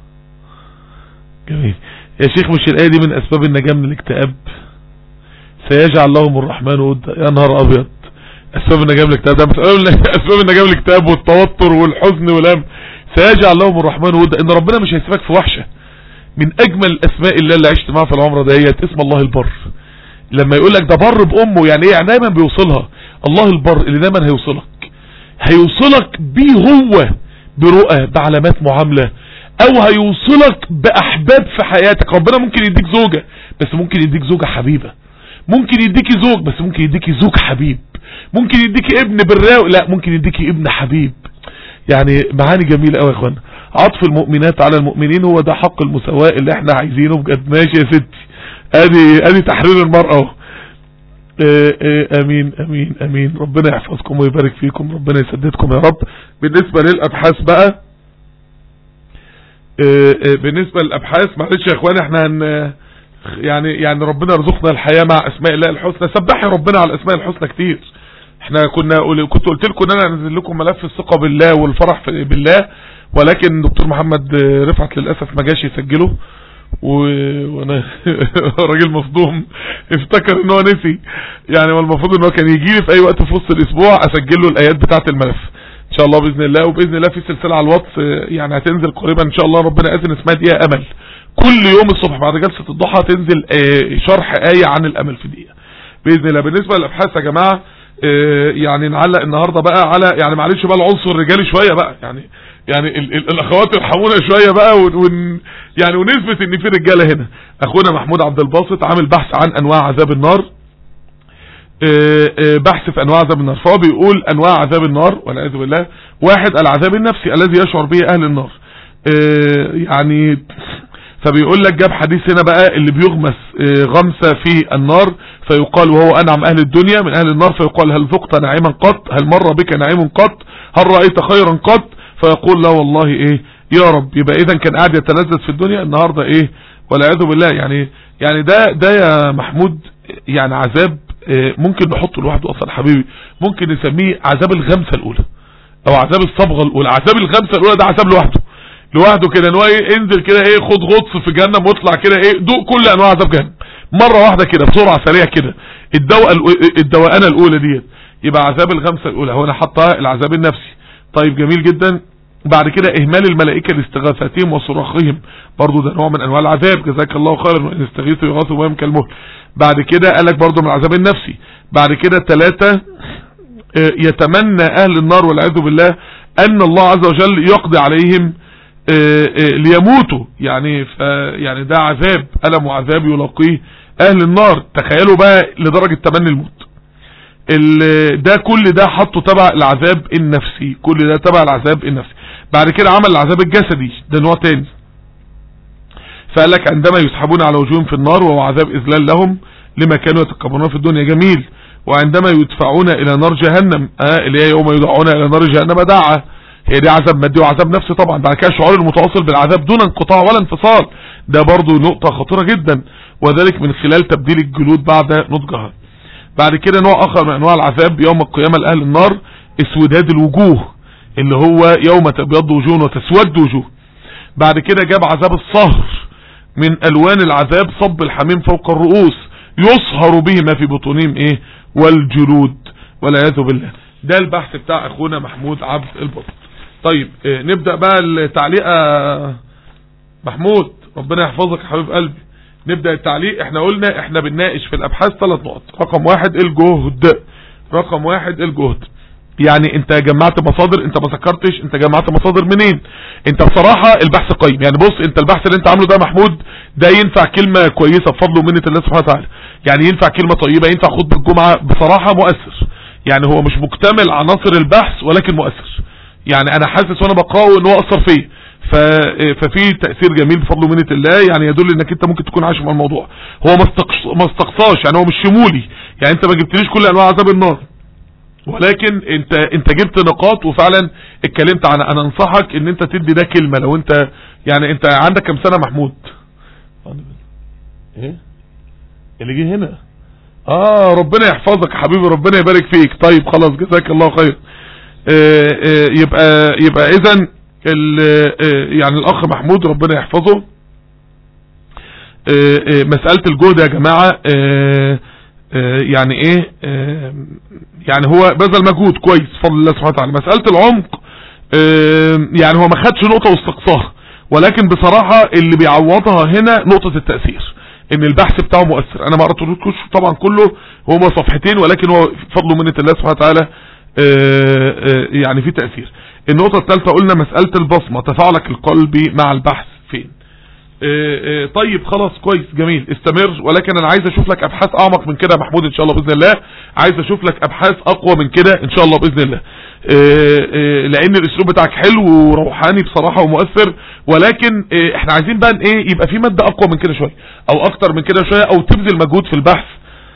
جميل يا شيخ. مش الآية دي من أسباب النجاة من الاكتئاب؟ سيجعل لهم الرحمن ودا. يا نهار أبيض. أسباب النجاة من الاكتئاب ده أسباب النجاة من الاكتئاب والتوتر والحزن والهم. سيجعل لهم الرحمن ودا. ان ربنا مش هيسيبك في وحشة، من اجمل الاسماء الله اللي عشت معها في العمره ديت اسم الله البر. لما يقول لك ده بر بامه يعني ايه؟ يعني دايما بيوصلها. الله البر اللي دايما هيوصلك هيوصلك بيه هو برؤى بعلامات معامله، او هيوصلك باحباب في حياتك. ربنا ممكن يديك زوجه بس ممكن يديك زوجه حبيبه، ممكن يديكي زوج بس ممكن يديكي زوج حبيب، ممكن يديكي ابن براوي لا ممكن يديكي ابن حبيب. يعني معاني جميله قوي يا اخوانا. عطف المؤمنات على المؤمنين هو ده حق المساواة اللي احنا عايزينه بجد. ماشي يا ستي، ادي ادي تحرير المرأة اهو. امين امين امين. ربنا يحفظكم ويبارك فيكم، ربنا يسددكم يا رب. بالنسبة للابحاث بقى، اه اه بالنسبة للابحاث معلش يا اخواني احنا هن يعني يعني ربنا يرزقنا الحياة مع اسماء الله الحسنى. سبحي ربنا على الاسماء الحسنى كتير. احنا كنا كنت قلت لكم ان انا انزل لكم ملف الثقة بالله والفرح بالله، ولكن دكتور محمد رفعت للأسف ما جاش يسجله، وانا راجل مصدوم افتكر ان هو نسي يعني، والمفروض ان هو كان يجي لي في اي وقت في وسط الاسبوع اسجل له الايات بتاعه الملف ان شاء الله باذن الله. وباذن الله في سلسله على الواتس يعني هتنزل قريبا ان شاء الله، ربنا اذن، اسمها دقيقه امل. كل يوم الصبح بعد جلسه الضحى تنزل شرح ايه عن الامل في دقيقه باذن الله. بالنسبه للابحاث يا جماعه يعني نعلق النهارده بقى على يعني معلش بقى العنصر الرجالي شويه بقى، يعني يعني ال ال الاخوات يرحمونا شويه بقى ون يعني ونثبت ان في رجاله هنا. اخونا محمود عبد الباسط عامل بحث عن انواع عذاب النار، بحث في انواع عذاب النار. فهو بيقول انواع عذاب النار والعياذ بالله: واحد العذاب النفسي الذي يشعر به اهل النار. يعني فبيقول لك جاب حديث هنا بقى اللي بيغمس غمسة في النار فيقال وهو انعم اهل الدنيا من اهل النار، فيقال هل ذقت نعيما قط؟ هل مر بك نعيم قط؟ هل رأيت خيرا قط؟ فيقول لا والله ايه يا رب. يبقى اذا كان قاعد يتلذذ في الدنيا النهاردة ايه والعياذ بالله. يعني يعني ده ده يا محمود يعني عذاب ممكن نحطه لوحده اصلا حبيبي، ممكن نسميه عذاب الغمسة الاولى او عذاب الصبغة الاولى. عذاب الغمسة الاولى ده عذاب لوحده لوحده كده، ان هو ايه انزل كده ايه خد غطس في جهنم واطلع كده ايه دوق كل انواع عذاب جهنم مره واحده كده بسرعه سريع كده. الدوء الدوقانه الاولى ديت يبقى عذاب الغمسه الاولى. هو انا حطها العذاب النفسي. طيب جميل جدا. بعد كده اهمال الملائكه لاستغاثتهم وصراخهم، برضو ده نوع من انواع العذاب. جزاك الله خيرا وان استغيثوا يغاثوا بهم كالمهل. بعد كده قال لك برضو من العذاب النفسي. بعد كده ثلاثة يتمنى اهل النار والعياذ بالله ان الله عز وجل يقضي عليهم ليموتوا. يعني يعني ده عذاب ألم وعذاب يلاقيه اهل النار. تخيلوا بقى لدرجة تمني الموت. ده كل ده حطه تبع العذاب النفسي، كل ده تبع العذاب النفسي. بعد كده عمل العذاب الجسدي، ده نوع تاني. فقال لك عندما يسحبون على وجوههم في النار وهو عذاب اذلال لهم لما كانوا يتكبرون في الدنيا. جميل. وعندما يدفعون الى نار جهنم آه اللي هي يوم يدعون الى نار جهنم دعا، هي دي عذاب مادي وعذاب نفسي طبعا. بعد كده الشعور المتواصل بالعذاب دون انقطاع ولا انفصال، ده برضو نقطة خطيرة جدا، وذلك من خلال تبديل الجلود بعد نضجها. بعد كده نوع اخر من انواع العذاب يوم القيامة لأهل النار اسوداد الوجوه، اللي هو يوم تبيض وجوه وتسود وجوه. بعد كده جاب عذاب الصهر، من الوان العذاب صب الحميم فوق الرؤوس يصهر به ما في بطونهم ايه والجلود والعياذ بالله. ده البحث بتاع اخونا محمود عبد الباسط. طيب اه نبدأ بقى التعليق. محمود ربنا يحفظك يا حبيب قلبي. نبدأ التعليق. احنا قلنا احنا بنناقش في الابحاث ثلاث نقط. رقم واحد الجهد، رقم واحد الجهد. يعني انت جمعت مصادر، انت ما ذكرتش انت جمعت مصادر منين. انت بصراحة البحث قيم. يعني بص انت البحث اللي انت عامله ده محمود ده ينفع كلمة كويسة بفضل ومنة الله سبحانه وتعالى، يعني ينفع كلمة طيبة، ينفع خطبة الجمعة، بصراحة مؤثر. يعني هو مش مكتمل عناصر البحث ولكن مؤثر. يعني انا حاسس وانا بقراه ان هو اثر فيا، ففي تأثير جميل بفضل ومنة الله. يعني يدل انك انت ممكن تكون عايش مع الموضوع. هو ما استقصاش، يعني هو مش شمولي. يعني انت ما جبتليش كل انواع عذاب النار، ولكن انت انت جبت نقاط وفعلا اتكلمت عنها. انا انصحك ان انت تدي ده كلمة. لو انت يعني انت عندك كم سنة محمود؟ ايه اللي جه هنا؟ اه ربنا يحفظك يا حبيبي، ربنا يبارك فيك. طيب خلاص جزاك الله خير. اه اه يبقى يبقى اذا يعني الاخ محمود ربنا يحفظه. اه اه مسألة الجهد يا جماعة اه اه يعني ايه اه يعني هو بذل مجهود كويس بفضل الله سبحانه وتعالى. مسألة العمق اه يعني هو ما خدش نقطة واستقصاها، ولكن بصراحة اللي بيعوضها هنا نقطة التأثير، ان البحث بتاعه مؤثر. انا ما قرأتلوش طبعا كله، هما صفحتين، ولكن هو فضل منة الله سبحانه وتعالى يعني في تأثير. النقطة الثالثة قلنا مسألة البصمة، تفاعلك القلبي مع البحث فين. طيب خلاص كويس جميل، استمر، ولكن انا عايز اشوف لك ابحاث اعمق من كده يا محمود ان شاء الله باذن الله، عايز اشوف لك ابحاث اقوى من كده ان شاء الله باذن الله، لان الاسلوب بتاعك حلو وروحاني بصراحة ومؤثر، ولكن احنا عايزين بقى ايه، يبقى في مادة اقوى من كده شوية او اكتر من كده شوية، او تبذل مجهود في البحث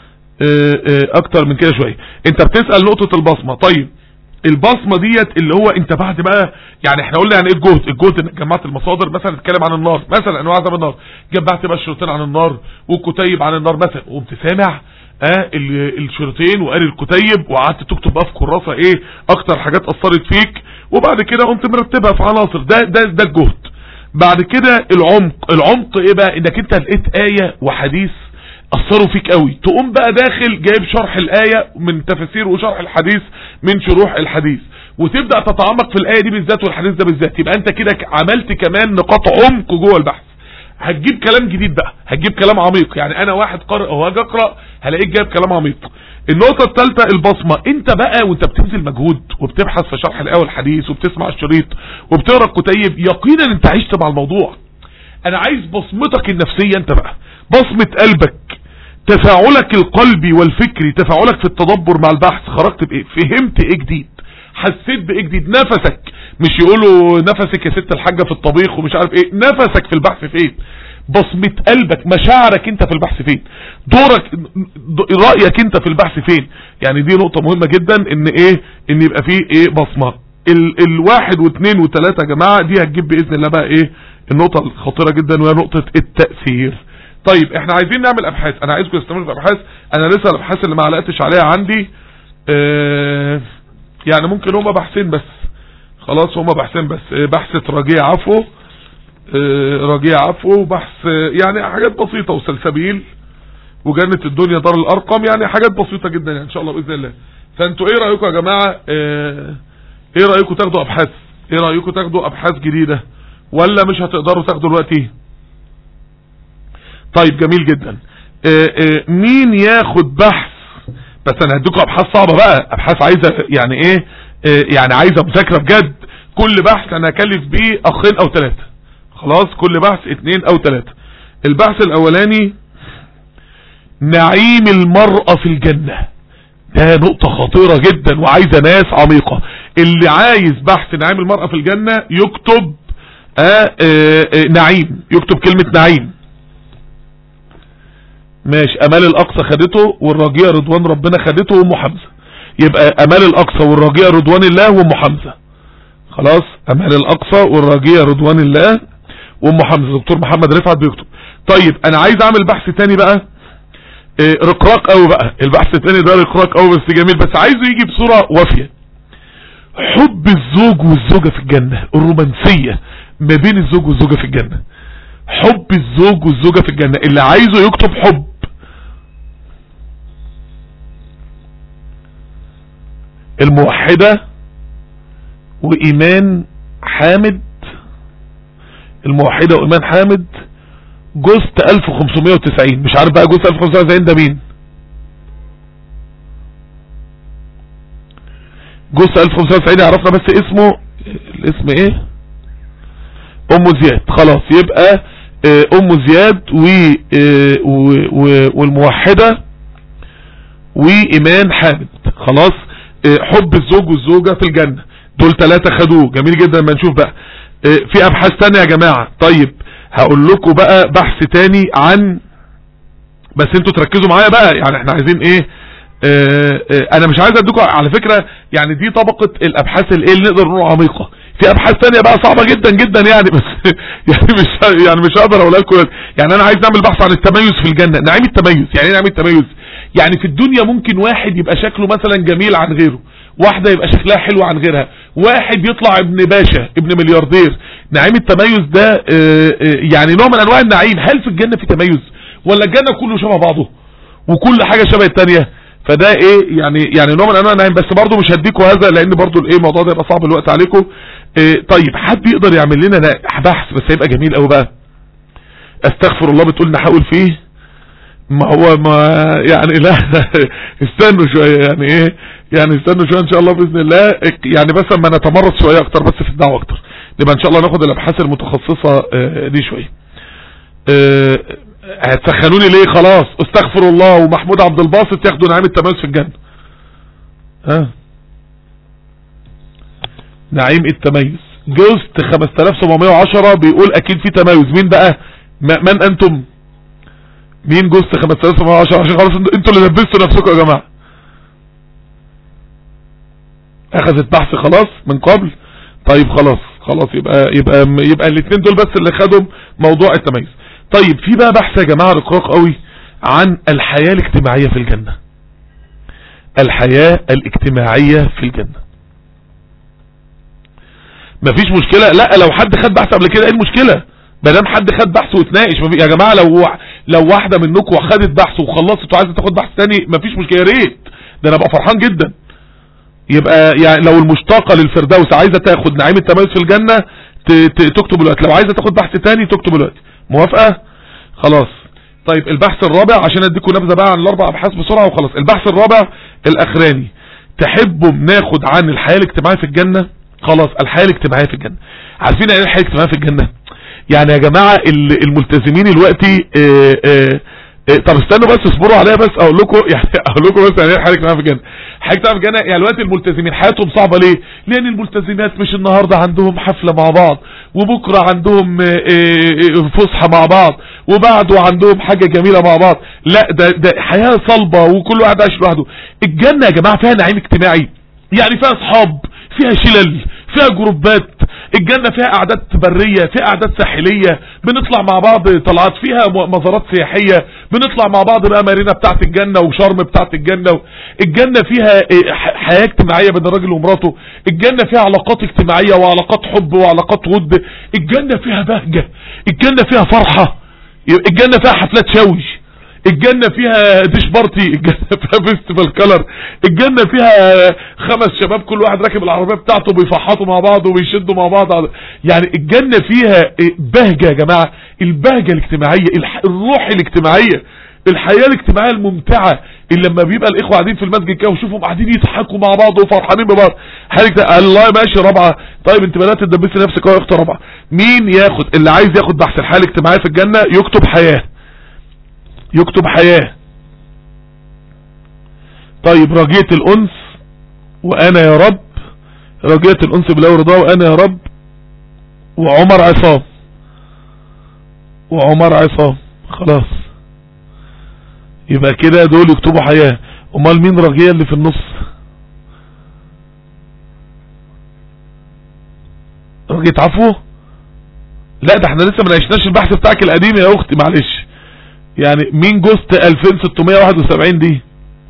اكتر من كده شوية. انت بتسأل نقطة البصمة، طيب البصمة ديت اللي هو انت بعد بقى، يعني احنا قلنا يعني ايه الجهد، الجهد انك جمعت المصادر، مثلا تتكلم عن النار مثلا انواع عذاب النار، جمعت بقى الشريطين عن النار وكتيب عن النار مثلا، وقمت سامع اه الشريطين وقاري الكتيب، وقعدت تكتب بقى في كراسة ايه اكتر حاجات اثرت فيك، وبعد كده قمت مرتبها في عناصر، ده ده ده الجهد. بعد كده العمق، العمق ايه بقى، انك انت لقيت آية وحديث اثروا فيك قوي، تقوم بقى داخل جايب شرح الآية من تفسير وشرح الحديث من شروح الحديث، وتبدأ تتعمق في الآية دي بالذات والحديث ده بالذات، يبقى انت كده عملت كمان نقاط عمق جوه البحث. هتجيب كلام جديد بقى، هتجيب كلام عميق، يعني انا واحد قارئ او هاجي اقرا هلاقيك جايب كلام عميق. النقطة الثالثة البصمة، انت بقى وانت بتبذل مجهود وبتبحث في شرح الآية والحديث وبتسمع الشريط وبتقرا الكتيب، يقينا انت عشت مع الموضوع. انا عايز بصمتك النفسية انت بقى، بصمة قلبك، تفاعلك القلبي والفكري، تفاعلك في التدبر مع البحث، خرجت بايه، فهمت ايه جديد، حسيت بايه جديد، نفسك، مش يقولوا نفسك يا ست الحاجة في الطبيخ ومش عارف ايه، نفسك في البحث فين، بصمة قلبك، مشاعرك انت في البحث فين، دورك، رأيك انت في البحث فين. يعني دي نقطة مهمة جدا، ان ايه، ان يبقى فيه ايه بصمة. ال الواحد واثنين وثلاثة يا جماعة دي هتجيب بإذن الله بقى ايه النقطة الخطيرة جدا، وهي نقطة التأثير. طيب احنا عايزين نعمل ابحاث، انا عايزكم تستمروا في ابحاث، انا لسه الابحاث اللي ما علقتش عليها عندي اه يعني ممكن هما بحثين بس، خلاص هما بحثين بس، بحث رجيع عفو اه رجيع عفو وبحث يعني حاجات بسيطة، وسلسبيل وجنة الدنيا دار الارقم، يعني حاجات بسيطة جدا يعني ان شاء الله باذن الله. فانتوا ايه رأيكم يا جماعة، اه ايه رأيكم تاخدوا ابحاث، ايه رأيكم تاخدوا ابحاث جديدة ولا مش هتقدروا تاخدوا دلوقتي؟ طيب جميل جدا. اه اه مين ياخد بحث، بس انا هديكم ابحاث صعبة بقى، ابحاث عايزة يعني ايه اه يعني عايزة مذاكرة بجد. كل بحث انا هكلف بيه اخين او ثلاثة، خلاص كل بحث اثنين او ثلاثة. البحث الاولاني نعيم المرأة في الجنة، ده نقطة خطيرة جدا وعايزة ناس عميقة. اللي عايز بحث نعيم المرأة في الجنة يكتب اه اه اه نعيم، يكتب كلمة نعيم. ماشي، امال الاقصى خدته والرجية رضوان ربنا خدته وام حمزة، يبقى امال الاقصى والرجية رضوان الله وام حمزة، خلاص امال الاقصى والرجية رضوان الله وام حمزة. دكتور محمد رفعت بيكتب. طيب انا عايز اعمل بحث تاني بقى اه رقراق قوي بقى، البحث التاني ده رقراق قوي بس جميل، بس عايزه يجي بصورة وافية. حب الزوج والزوجة في الجنة، الرومانسية ما بين الزوج والزوجة في الجنة، حب الزوج والزوجة في الجنة، اللي عايزه يكتب حب. الموحدة وإيمان حامد، الموحدة وإيمان حامد جزء ألف وخمسمائة وتسعين، مش عارف بقى جزء ألف وخمسمائة وتسعين ده مين، جزء ألف وخمسمائة وتسعين عرفنا بس اسمه، الاسم ايه، ام زياد، خلاص يبقى ام زياد والموحدة وإيمان حامد، خلاص حب الزوج والزوجة في الجنة، دول ثلاثة خدوه، جميل جدا. ما نشوف بقى في ابحاث تانية يا جماعة. طيب هقول لكم بقى بحث تاني عن، بس انتوا تركزوا معايا بقى، يعني احنا عايزين ايه اه اه انا مش عايز اديكم على فكرة، يعني دي طبقة الابحاث اللي ايه اللي نقدر نقول عميقة. في ابحاث تانية بقى صعبة جدا جدا يعني، بس يعني مش يعني مش هقدر اقول لكم. يعني انا عايز نعمل بحث عن التميز في الجنة، نعيم التميز. يعني ايه نعيم التميز؟ يعني في الدنيا ممكن واحد يبقى شكله مثلا جميل عن غيره، واحدة يبقى شكلها حلو عن غيرها، واحد يطلع ابن باشا ابن ملياردير. نعيم التميز ده اه اه يعني نوع من انواع النعيم. هل في الجنة في تميز ولا الجنة كله شبه بعضه وكل حاجة شبه التانية؟ فده ايه يعني يعني نوع من انواع النعيم. بس برضو مش هديكوا هذا لان برضو الايه الموضوع ده يبقى صعب الوقت عليكم. اه طيب حد يقدر يعمل لنا بحث بس هيبقى جميل قوي بقى. استغفر الله بتقول نحاول فيه، ما هو ما يعني لا استنوا شوية يعني ايه يعني استنوا شوية ان شاء الله بإذن الله، يعني بس اما نتمرس شوية اكتر بس في الدعوة اكتر نبقى ان شاء الله ناخد الابحاث المتخصصة اه دي شوية. اه هتسخنوني ليه؟ خلاص استغفر الله ومحمود عبد الباسط ياخدوا نعيم التميز في الجنة. ها نعيم التميز جوست خمسة آلاف وسبعمية وعشرة بيقول اكيد في تميز. مين بقى؟ من انتم؟ مين جوست خمسة آلاف وسبعمية وعشرة؟ عشان خلاص انتوا اللي لبستوا نفسكم يا جماعة. اخذت بحث خلاص من قبل. طيب خلاص خلاص يبقى يبقى يبقى الاثنين دول بس اللي خدوا موضوع التميز. طيب في بقى بحث يا جماعة رقراق قوي عن الحياة الاجتماعية في الجنة. الحياة الاجتماعية في الجنة مفيش مشكلة. لا لو حد خد بحث قبل كده ايه المشكلة؟ مادام حد خد بحث وتناقش يا جماعة. لو لو واحدة منكم خدت بحث وخلصت وعايزة تاخد بحث تاني مفيش مشكلة، يا ريت، ده انا ابقى فرحان جدا. يبقى يعني لو المشتاقة للفردوس عايزة تاخد نعيم التميز في الجنة تكتب الوقت، لو عايزة تاخد بحث تاني تكتب الوقت. موافقة؟ خلاص. طيب البحث الرابع عشان اديكم نبذة بقى عن الاربع ابحاث بسرعة وخلاص. البحث الرابع الاخراني تحبوا ناخد عن الحياة الاجتماعية في الجنة. خلاص الحياة الاجتماعية في الجنة. عارفين ايه الحياة الاجتماعية في الجنة؟ يعني يا جماعة الملتزمين دلوقتي اه اه اه طب استنوا بس اصبروا عليا بس اقول لكم يعني اقول لكم بس يعني ايه الحياة الاجتماعية في الجنة. الحياة الاجتماعية في الجنة يعني دلوقتي الملتزمين حياتهم صعبة ليه؟ لان الملتزمات مش النهاردة عندهم حفلة مع بعض وبكرة عندهم فسحة مع بعض وبعده عندهم حاجة جميلة مع بعض. لا ده ده حياة صلبة وكل واحد عايش لوحده. الجنة يا جماعة فيها نعيم اجتماعي، يعني فيها اصحاب، فيها شلل، فيها جروبات. الجنة فيها قعدات برية، فيها قعدات ساحلية، بنطلع مع بعض طلعات، فيها مزارات سياحية، بنطلع مع بعض بقى مارينا بتاعت الجنة وشرم بتاعت الجنة. الجنة فيها حياة اجتماعية بين الراجل ومراته. الجنة فيها علاقات اجتماعية وعلاقات حب وعلاقات ود. الجنة فيها بهجة، الجنة فيها فرحة، الجنة فيها حفلات شوي، الجنة فيها ديش بارتي، الجنة فيها فيستيفال كلر، الجنة فيها خمس شباب كل واحد راكب العربية بتاعته بيفحطوا مع بعض وبيشدوا مع بعض. يعني الجنة فيها بهجة يا جماعة، البهجة الاجتماعية، الروح الاجتماعية، الحياة الاجتماعية الممتعة اللي لما بيبقى الاخوة قاعدين في المسجد كده وشوفهم قاعدين يضحكوا مع بعض وفرحانين ببعض. حاجة الله ماشي. رابعة طيب انت بدأت تدبسي نفسك اهو يا اخت رابعة. مين ياخد اللي عايز ياخد بحث الحياة الاجتماعية في الجنة يكتب حياة، يكتب حياة. طيب رجية الأنس وأنا يا رب، رجية الأنس بالله ورضاه وأنا يا رب، وعمر عصام، وعمر عصام. خلاص يبقى كده دول يكتبوا حياة. امال مين رجية اللي في النص؟ رجية عفو؟ لا ده احنا لسه ما ناقشناش البحث بتاعك القديم يا اختي معلش. يعني مين جوست ألفين وستمية وواحد وسبعين دي؟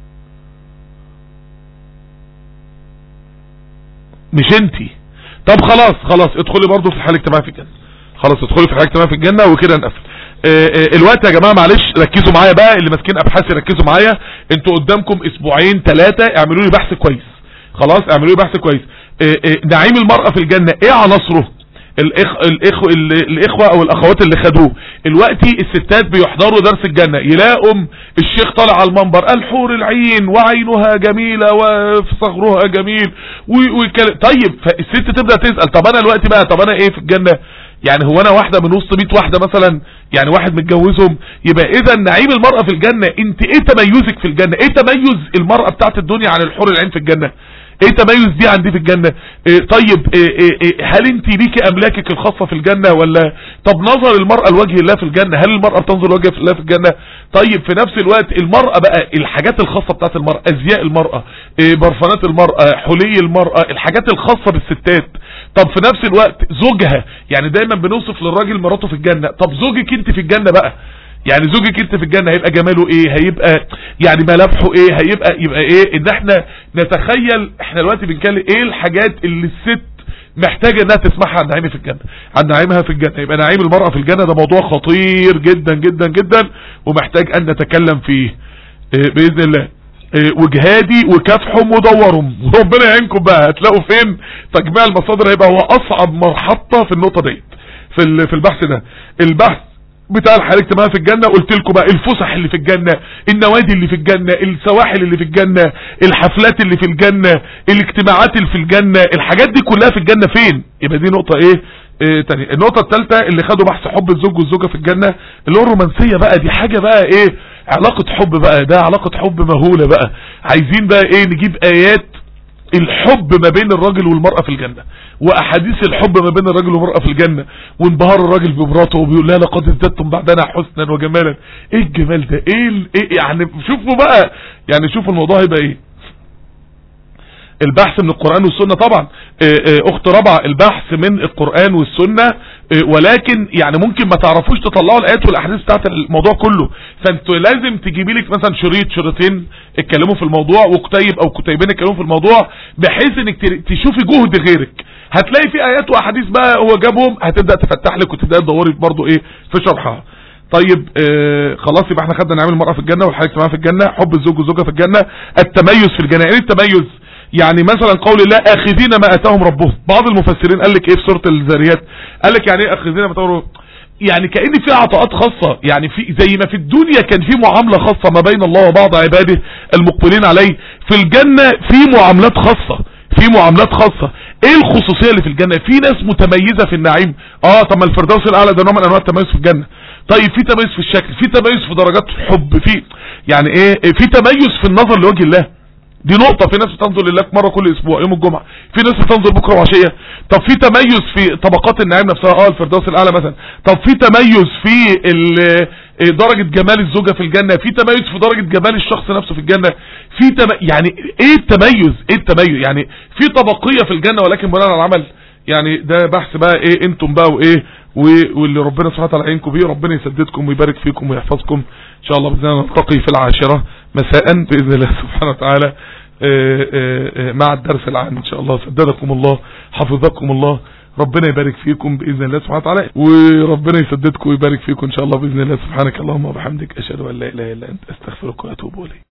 مش انتي. طب خلاص خلاص ادخلي برضو في الحياة الاجتماعية في الجنة. خلاص ادخلي في الحياة الاجتماعية في الجنة وكده نقفل. اه اه الوقت يا جماعة معلش ركزوا معايا بقى، اللي ماسكين ابحاث ركزوا معايا. انتوا قدامكم اسبوعين ثلاثة اعملوا لي بحث كويس. خلاص اعملوا لي بحث كويس. اه اه نعيم المرأة في الجنة ايه عناصره؟ الإخ... الإخ... الاخوة او الاخوات اللي خدوه دلوقتي الستات بيحضروا درس الجنة يلاقوا الشيخ طالع على المنبر الحور العين وعينها جميلة وصغرها جميل و... و... طيب فالست تبدأ تسأل طب انا دلوقتي بقى طب انا ايه في الجنة؟ يعني هو انا واحدة من وسط مية واحدة مثلا؟ يعني واحد متجوزهم؟ يبقى اذا نعيم المرأة في الجنة انت ايه تميزك في الجنة؟ ايه تميز المرأة بتاعت الدنيا عن الحور العين في الجنة؟ ايه تميز دي عندي في الجنة؟ إيه طيب إيه إيه هل انت ليكي املاكك الخاصة في الجنة ولا؟ طب نظر المرأة لوجه الله في الجنة، هل المرأة بتنظر لوجه الله في الجنة؟ طيب في نفس الوقت المرأة بقى الحاجات الخاصة بتاعت المرأة، ازياء المرأة، إيه برفانات المرأة، حلي المرأة، الحاجات الخاصة بالستات. طب في نفس الوقت زوجها، يعني دايما بنوصف للراجل مراته في الجنة، طب زوجك انت في الجنة بقى، يعني زوجك انت في الجنة هيبقى جماله ايه؟ هيبقى يعني ملامحه ايه؟ هيبقى يبقى ايه؟ ان احنا نتخيل احنا دلوقتي بنتكلم ايه الحاجات اللي الست محتاجة انها تسمعها عن نعيمها في الجنة، عن نعيمها في الجنة. يبقى نعيم المرأة في الجنة ده موضوع خطير جدا جدا جدا ومحتاج ان نتكلم فيه اه بإذن الله. وجهادي وكافحهم ودورهم، وربنا يعينكم بقى هتلاقوا فين تجميع المصادر. هيبقى هو اصعب مرحله في النقطه ديت في في البحث ده. البحث بتاع الحياه الاجتماعيه في الجنه قلت لكم بقى الفسح اللي في الجنه، النوادي اللي في الجنه، السواحل اللي في الجنه، الحفلات اللي في الجنه، الاجتماعات اللي في الجنه، الحاجات دي كلها في الجنه فين؟ يبقى دي نقطه ايه, إيه تاني. النقطه الثالثه اللي خدوا بحث حب الزوج والزوجه في الجنه اللي هو الرومانسيه بقى. دي حاجه بقى ايه، علاقه حب بقى، ده علاقه حب مهوله بقى. عايزين بقى ايه نجيب ايات الحب ما بين الراجل والمرأة في الجنة، واحاديث الحب ما بين الراجل والمرأة في الجنة، وانبهار الراجل بمراته وبيقول لها لقد ازددتم بعدنا حسنا وجمالا. ايه الجمال ده؟ ايه, إيه يعني شوفوا بقى، يعني شوفوا الموضوع هيبقى ايه. البحث من القرآن والسنة طبعا. اخت رابعة البحث من القرآن والسنة، ولكن يعني ممكن ما تعرفوش تطلعوا الايات والاحاديث بتاعت الموضوع كله، فانتوا لازم تجيبي لك مثلا شريط شريطين اتكلموا في الموضوع، وكتيب او كتيبين اتكلموا في الموضوع، بحيث انك تشوفي جهد غيرك. هتلاقي في ايات واحاديث بقى هو جابهم، هتبدا تفتح لك وتبدا تدوري برضو ايه في شرحها. طيب آه خلاص يبقى احنا خدنا نعمل المرأة في الجنة والحياة الاجتماعية في الجنة، حب الزوج والزوجة في الجنة، التميز في الجنة. يعني التميز يعني مثلا قول الله اخذين ما اتاهم ربهم. بعض المفسرين قال لك ايه في سورة الذاريات، قال لك يعني ايه اخذين ما اتاهم ربهم؟ يعني كأن في عطاءات خاصة، يعني في زي ما في الدنيا كان في معاملة خاصة ما بين الله وبعض عباده المقبلين عليه، في الجنة في معاملات خاصة، في معاملات خاصة. ايه الخصوصية اللي في الجنة؟ في ناس متميزة في النعيم. اه طب ما الفردوس الاعلى ده نوع من انواع التميز في الجنة. طيب في تميز في الشكل، في تميز في درجات الحب، في يعني ايه في تميز في النظر لوجه الله. دي نقطة، في ناس بتنظر لله مرة كل اسبوع يوم الجمعة، في ناس بتنظر بكرة وعشية. طب في تميز في طبقات النعيم نفسها، اه الفردوس الاعلى مثلا. طب في تميز في درجة جمال الزوجة في الجنة، في تميز في درجة جمال الشخص نفسه في الجنة، في تم... يعني ايه التميز؟ ايه التميز؟ يعني في طبقية في الجنة ولكن بناء على العمل. يعني ده بحث بقى ايه انتم بقى وايه واللي ربنا سبحانه وتعالى يعينكم بيه. ربنا يسددكم ويبارك فيكم ويحفظكم ان شاء الله. باذن الله نلتقي في العاشرة مساء باذن الله سبحانه وتعالى مع الدرس العام ان شاء الله. سددكم الله، حفظكم الله، ربنا يبارك فيكم باذن الله سبحانه وتعالى، وربنا يسددكم ويبارك فيكم ان شاء الله باذن الله. سبحانك اللهم وبحمدك اشهد ان لا اله الا انت استغفرك واتوب اليك.